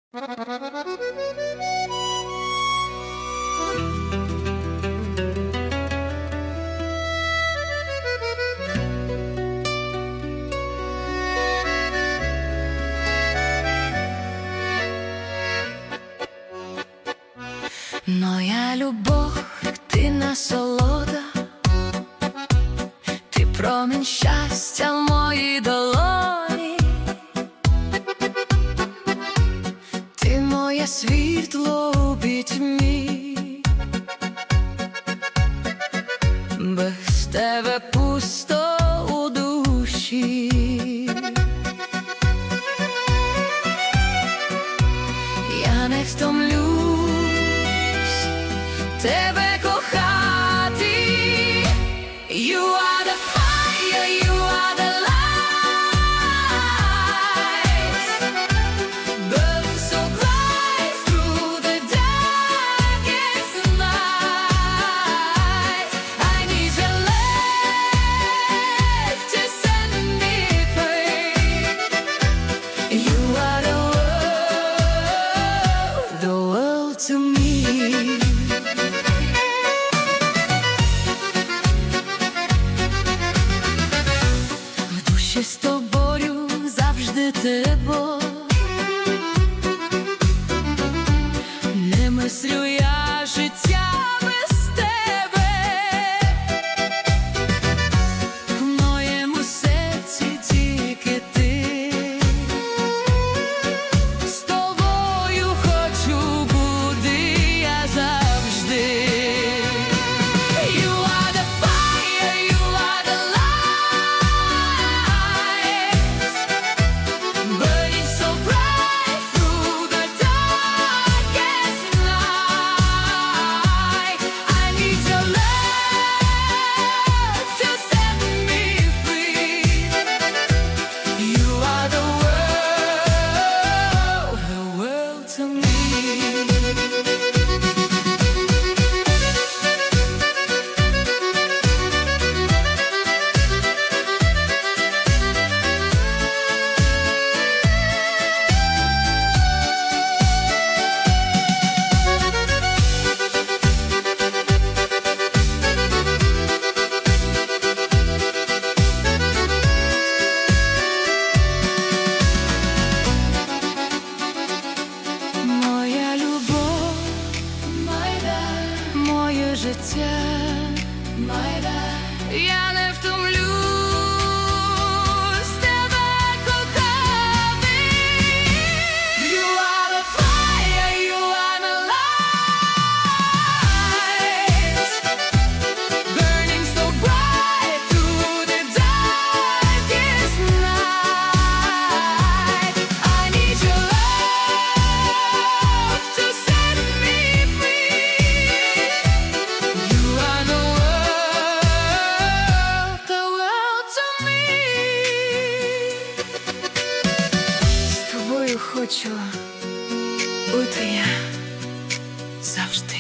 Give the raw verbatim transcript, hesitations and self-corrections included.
Моя любов, ти насолода, ти промінь щастя в моїй долоні, ти моє світло у пітьмі, без тебе пусто у душі. Я не втомлюсь тебе кохати. You are the fire, you are the light, burn so bright through the darkest night. I need your love to set me free. You are the world, the world to me. З тобою завжди тепло, не мислю я життя без тебе. В моєму серці тільки ти, з тобою хочу бути я завжди. You are the fire, you are the життя, я не втомлюсь тебе кохати. You are the fire, you are the light, burning so bright through the darkest night. I need your love to set me free. Хочу бути я завжди.